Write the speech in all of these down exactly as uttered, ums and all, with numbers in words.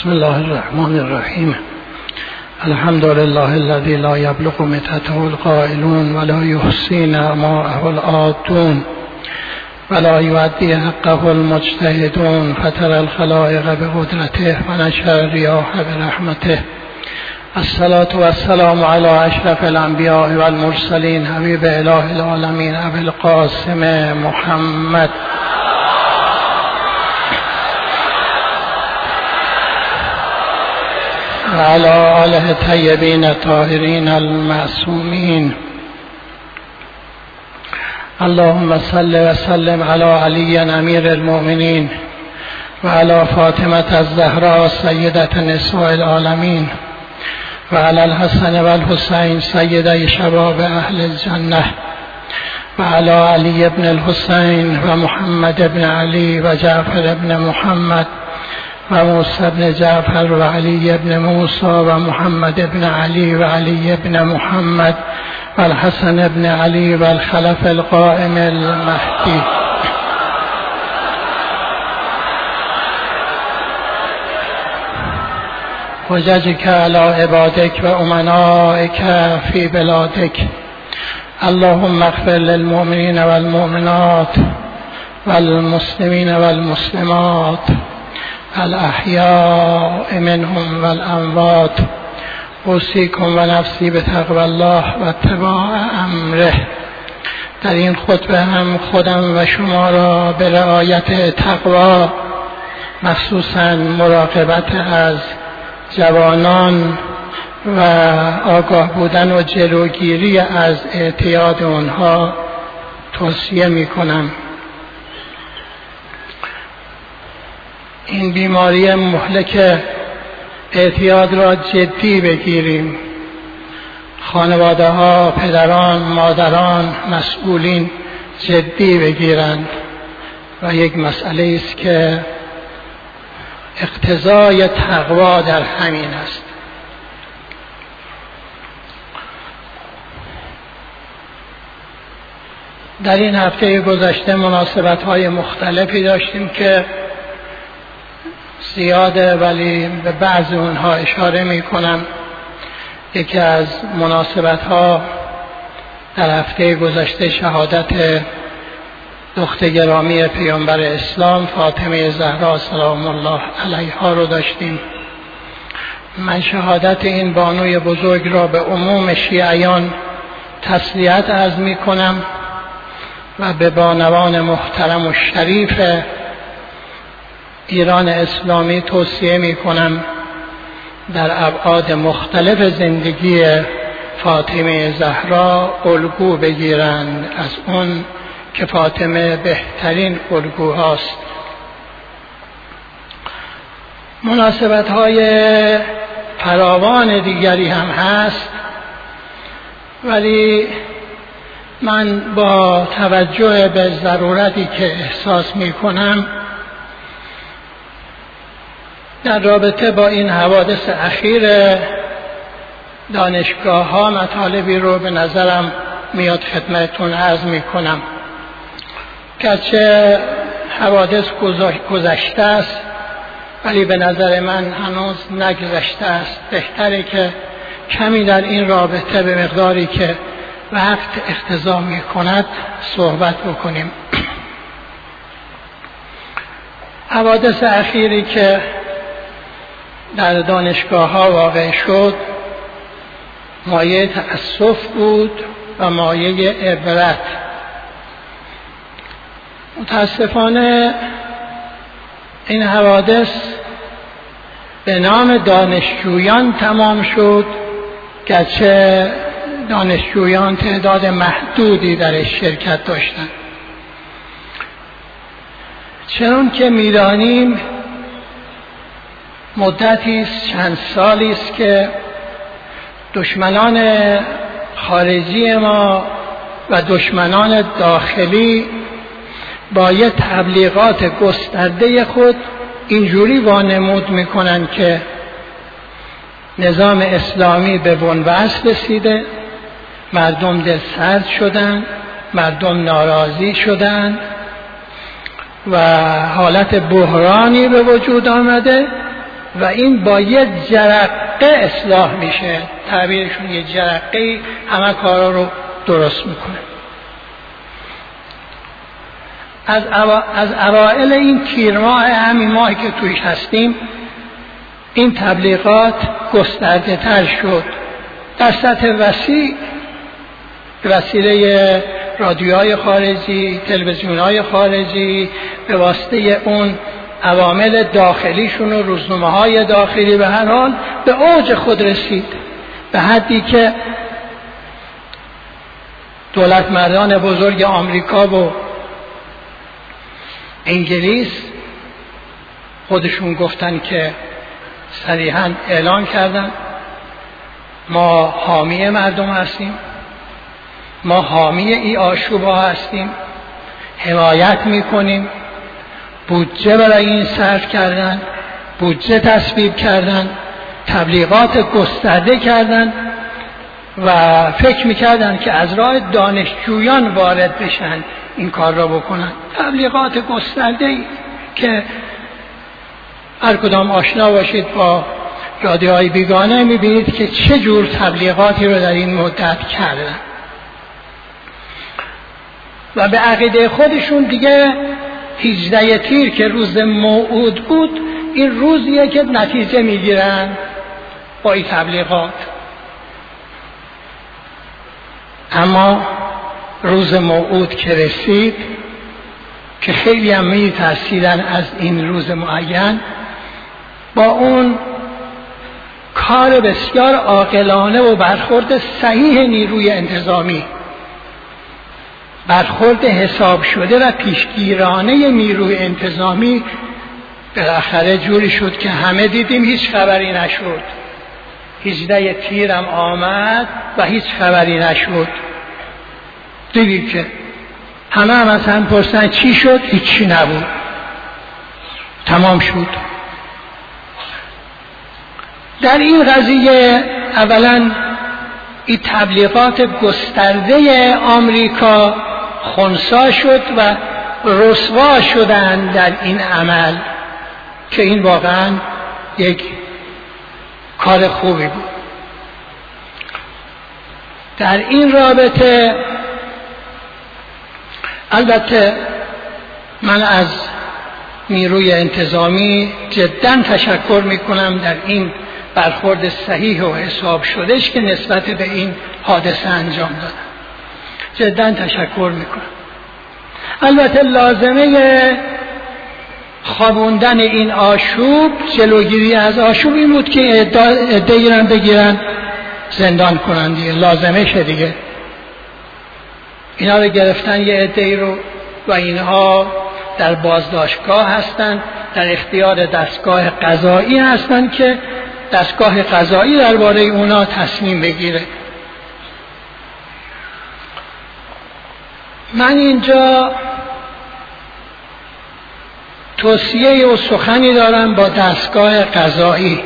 بسم الله الرحمن الرحیم. الحمد لله الذي لا يبلغ متته القائلون ولا يحصي نعماءه العادون ولا يؤدي حقه المجتهدون فترى الخلائق بقدرته ونشر الرياح برحمته. الصلاة والسلام على اشرف الانبیاء والمرسلین حبیب اله العالمین ابی القاسم محمد وعلى آله الطيبين الطاهرين المعصومين. اللهم صل وسلم على علي امير المؤمنين وعلى فاطمة الزهراء سيدة نساء العالمين وعلى الحسن والحسين سيدي شباب اهل الجنة وعلى علي بن الحسين ومحمد بن علي وجعفر بن محمد وموسى بن جعفر وعلي بن موسى ومحمد بن علي وعلي بن محمد والحسن بن علي والخلف القائم المهدي. حججك على عبادك وأمنائك في بلادك. اللهم اغفر للمؤمنين والمؤمنات والمسلمين والمسلمات الأحياء منهم والأموات. اوصیکم و نفسی به تقوی الله و اتباع امره. در این خطبه هم خودم و شما را به رعایت تقوی، مخصوصاً مراقبت از جوانان و آگاه بودن و جلوگیری از اعتیاد آنها توصیه می کنم. این بیماری مهلک اعتیاد را جدی بگیریم. خانواده ها، پدران، مادران، مسئولین جدی بگیرند و یک مسئله است که اقتضای تقوا در همین است. در این هفته گذشته مناسبت های مختلفی داشتیم که زیاده، ولی به بعض اونها اشاره می کنم. یکی از مناسبت ها در هفته گذشته شهادت دختر گرامی پیامبر اسلام فاطمه زهرا سلام الله علیها رو داشتیم. من شهادت این بانوی بزرگ را به عموم شیعیان تسلیت عرض می کنم و به بانوان محترم و شریف ایران اسلامی توصیه می کنم در ابعاد مختلف زندگی فاطمه زهرا الگو بگیرند، از اون که فاطمه بهترین الگوهاست. مناسبت های فراوان دیگری هم هست، ولی من با توجه به ضرورتی که احساس می کنم در رابطه با این حوادث اخیر دانشگاه ها مطالبی رو به نظرم میاد خدمتتون عرض می کنم. گرچه حوادث گذشته است، ولی به نظر من هنوز نگذشته است. بهتره که کمی در این رابطه به مقداری که وقت اقتضا می کند صحبت بکنیم. حوادث اخیری که در دانشگاه ها واقع شد مایه تأسف بود و مایه عبرت. متاسفانه این حوادث به نام دانشجویان تمام شد، گرچه دانشجویان تعداد محدودی درش شرکت داشتند. چون که می‌دانیم مدتی است، چند سالی است که دشمنان خارجی ما و دشمنان داخلی با یه تبلیغات گسترده خود اینجوری وانمود میکنن که نظام اسلامی به بنبست رسیده، مردم دلسرد شدن، مردم ناراضی شدن و حالت بحرانی به وجود آمده و این با یه جرقه اصلاح میشه. تعبیرشون یه جرقه همه کارا رو درست میکنه. از اوا... از اوائل این تیر ماه، همین ماهی که تویش هستیم، این تبلیغات گسترده تر شد در سطح وسیع، به وسیله رادیوهای خارجی، تلویزیونهای خارجی، به واسطه اون عوامل داخلیشون و روزنامه های داخلی، به هر حال به اوج خود رسید، به حدی که دولت مردان بزرگ آمریکا و انگلیس خودشون گفتن که صریحاً اعلان کردن ما حامی مردم هستیم، ما حامی ای آشوب ها هستیم، حمایت میکنیم، بودجه برای این صرف کردن، بودجه تصویب کردن، تبلیغات گسترده کردن و فکر میکردن که از راه دانشجویان وارد بشن این کار را بکنن. تبلیغات گسترده که هر کدام آشنا باشید با رادیوهای بیگانه میبینید که چه جور تبلیغاتی رو در این مدت کردن و به عقیده خودشون دیگه هجده تیر که روز موعود بود، این روزیه که نتیجه میگیرن با این تبلیغات. اما روز موعود که رسید، که خیلی هم می‌ترسیدن از این روز معین، با اون کار بسیار عاقلانه و برخورد صحیح نیروی انتظامی، برخورد حساب شده و پیشگیرانه نیروی انتظامی، بالاخره جوری شد که همه دیدیم هیچ خبری نشد. هجده تیرم آمد و هیچ خبری نشد. دیدید که همه هم از هم پرسن چی شد؟ هیچی نبود، تمام شد. در این قضیه اولا این تبلیغات گسترده آمریکا خنثی شد و رسوا شدن در این عمل که این واقعا یک کار خوبی بود. در این رابطه البته من از نیروی انتظامی جدا تشکر میکنم در این برخورد صحیح و حساب شدهش که نسبت به این حادثه انجام دادن. جدا تشکر میکنم. البته لازمه خوابوندن این آشوب، جلوگیری از آشوب این بود که عده‌ای رو بگیرن زندان کنن دیگه، لازمشه دیگه. اینا رو گرفتن یه عده‌ای رو و اینها در بازداشتگاه هستن، در اختیار دستگاه قضایی هستن که دستگاه قضایی درباره اونا تصمیم بگیره. من اینجا توصیه و سخنی دارم با دستگاه قضایی.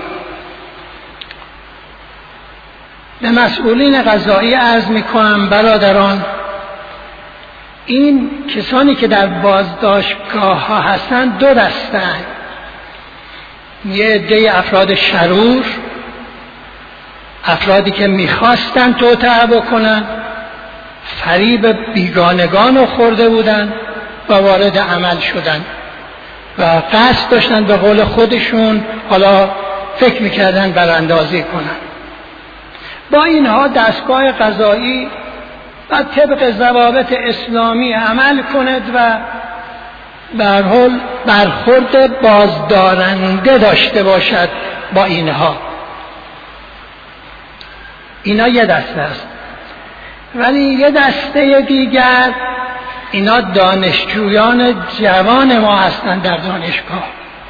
به مسئولین قضایی عرض میکنم برادران، این کسانی که در بازداشتگاه ها هستن دو دستن. یه عده افراد شرور، افرادی که میخواستن توطئه بکنن، فریب بیگانگان رو خورده بودن و وارد عمل شدن و قصد داشتن به قول خودشون حالا فکر میکردن براندازی کنن. با اینها دستگاه قضایی و طبق ضوابط اسلامی عمل کند و به هر حال برخورد بازدارنده داشته باشد با اینها. اینا یه دسته است. ولی یه دسته دیگر اینا دانشجویان جوان ما هستند در دانشگاه.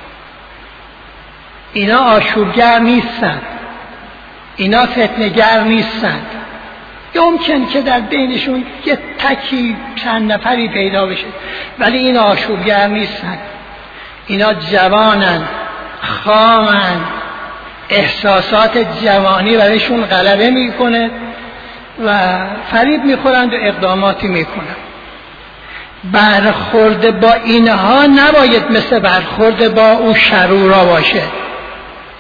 اینا آشوبگر نیستند، اینا فتنه‌گر نیستند. ممکن که در بینشون یه تکی چند نفری پیدا بشه، ولی اینا آشوبگر نیستند. اینا جوانن، خامن، احساسات جوانی برایشون غلبه میکنه و فریب میخورند و اقداماتی میکنند. برخورد با اینها نباید مثل برخورد با اون شرورا باشه.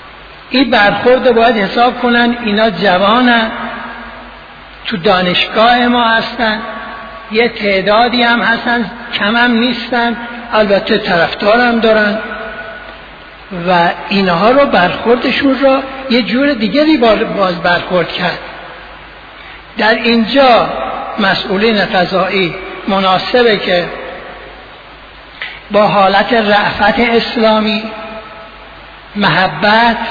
این برخورد باید حساب کنن اینا جوانن، تو دانشگاه ما هستن، یه تعدادی هم هستن، کم هم نیستن، البته طرفدارم دارن و اینها رو برخوردشون رو یه جور دیگری باز برخورد کرد. در اینجا مسئولین قضایی مناسبه که با حالت رأفت اسلامی، محبت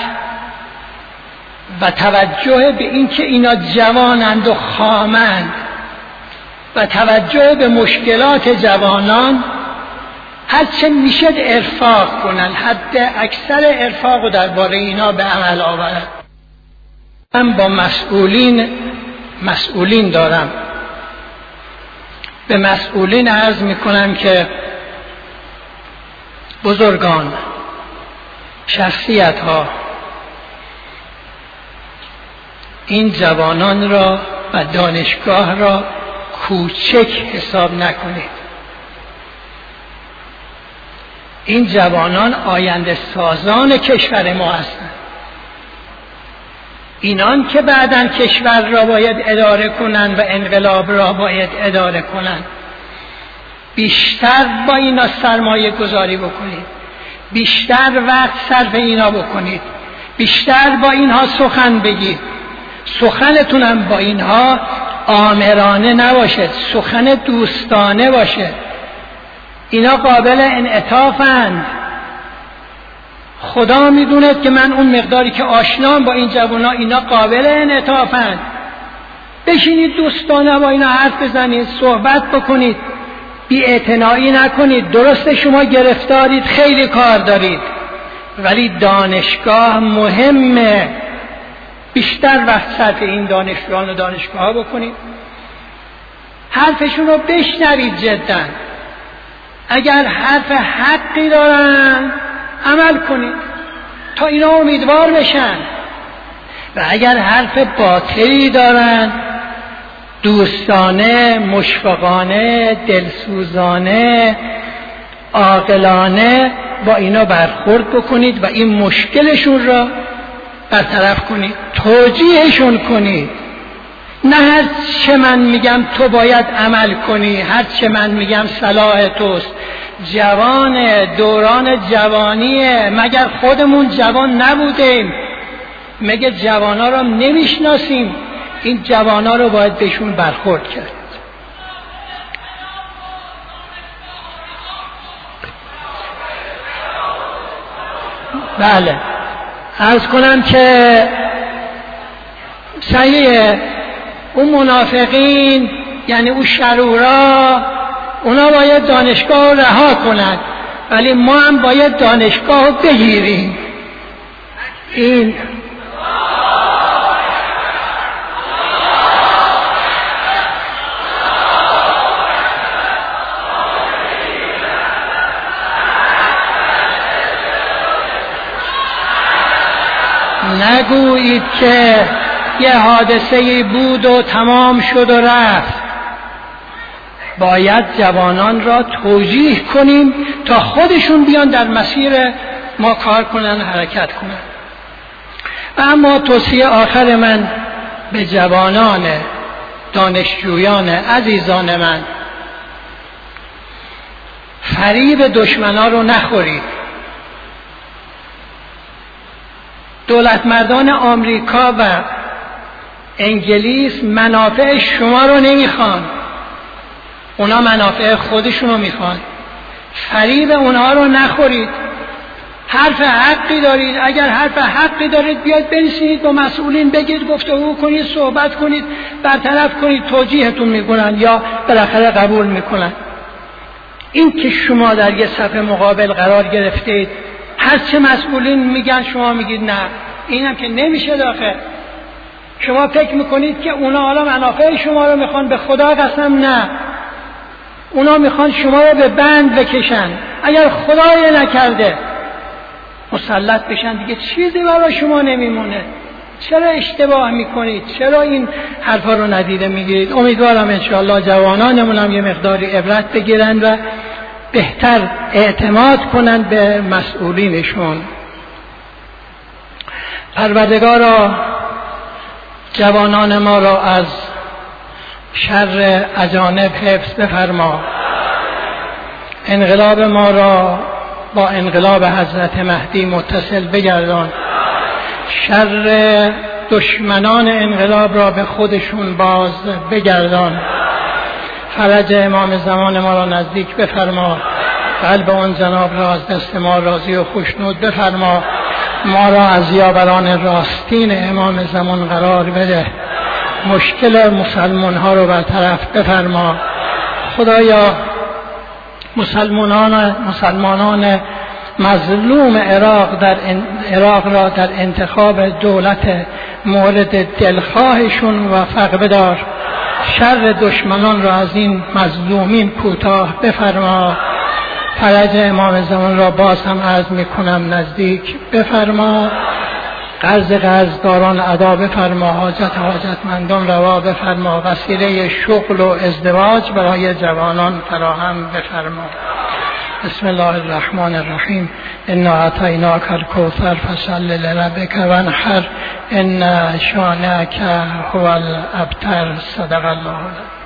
و توجه به اینکه اینا جوانند و خامند و توجه به مشکلات جوانان هرچه میشد ارفاق کنن، حد اکثر ارفاق رو درباره اینا به عمل آورد. من با مسئولین مسئولین دارم به مسئولین عرض میکنم که بزرگان، شخصیت ها، این جوانان را و دانشگاه را کوچک حساب نکنید. این جوانان آینده سازان کشور ما هستند. اینان که بعداً کشور را باید اداره کنند و انقلاب را باید اداره کنند. بیشتر با اینا سرمایه گذاری بکنید، بیشتر وقت صرف اینا بکنید، بیشتر با اینها سخن بگید. سخنتونم با اینها آمرانه نباشد، سخن دوستانه باشد. اینا قابل انعطافند. خدا میدوند که من اون مقداری که آشنام با این جوانا، اینا قابل انعطافند. بشینید دوستانه با اینا حرف بزنید، صحبت بکنید، بی اعتنایی نکنید. درسته شما گرفتارید، خیلی کار دارید، ولی دانشگاه مهمه. بیشتر وقت صرف این دانشجویان و دانشگاه ها بکنید، حرفشون رو بشنوید. جدا اگر حرف حقی دارن عمل کنید تا اینا امیدوار بشن، و اگر حرف باطلی دارن دوستانه، مشفقانه، دلسوزانه، عاقلانه با اینا برخورد بکنید و این مشکلشون را برطرف کنید، توجیهشون کنید. نه هر چه من میگم تو باید عمل کنی، هر چه من میگم صلاح توست. جوان دوران جوانیه، مگر خودمون جوان نبودیم؟ مگه جوانا رو نمیشناسیم؟ این جوانا رو باید بهشون برخورد کرد. بله، عرض کنم که صحیح اون منافقین، یعنی اون شرورا، اونا باید دانشگاه رو رها کنند، ولی ما هم باید دانشگاه رو بگیریم. این نگویید که یه حادثه‌ای بود و تمام شد و رفت. باید جوانان را توجیه کنیم تا خودشون بیان در مسیر ما کار کنن، حرکت کنن. اما توصیه آخر من به جوانان، دانشجویان عزیزان من، فریب دشمنا رو نخورید. دولت مردان آمریکا و انگلیس منافع شما رو نمیخوان، اونا منافع خودشون رو میخوان. فریب اونها رو نخورید. حرف حقی دارید، اگر حرف حقی دارید بیاید بنشینید با مسئولین بگید، گفتگو کنید، صحبت کنید، برطرف کنید، توجیهتون میکنن یا بالاخره قبول میکنن. این که شما در یه صف مقابل قرار گرفتید، هرچه مسئولین میگن شما میگید نه، اینم که نمیشه. داخل شما فکر میکنید که اونا حالا منافع شما رو میخوان، به خدا قسم نه، اونا میخوان شما رو به بند بکشن. اگر خدای نکرده مسلط بشن دیگه چیزی برای شما نمیمونه. چرا اشتباه میکنید؟ چرا این حرفا رو ندیده میگیرید؟ امیدوارم انشاءالله جوانانمون هم یه مقداری عبرت بگیرن و بهتر اعتماد کنن به مسئولینشون. پروردگارا جوانان ما را از شر اجانب حفظ بفرما. انقلاب ما را با انقلاب حضرت مهدی متصل بگردان. شر دشمنان انقلاب را به خودشون باز بگردان. فرج امام زمان ما را نزدیک بفرما. قلب اون جناب را از دست ما راضی و خوشنود بفرما. ما را از یاوران راستین امام زمان قرار بده. مشکل مسلمان ها رو برطرف بفرما. خدایا مسلمانان مسلمانان مظلوم عراق در عراق را در انتخاب دولت مورد دلخواهشون موفق بدار. شر دشمنان را از این مظلومین کوتاه بفرما. فرج امام زمان را باز هم عرض میکنم نزدیک بفرما. قرض قرضداران ادا بفرما. حاجت حاجتمندان روا بفرما. وسیله شغل و ازدواج برای جوانان فراهم بفرما. بسم الله الرحمن الرحیم. انا اعطیناک الکوثر فصل لربک وانحر ان شانئک هو الابتر. صدق الله.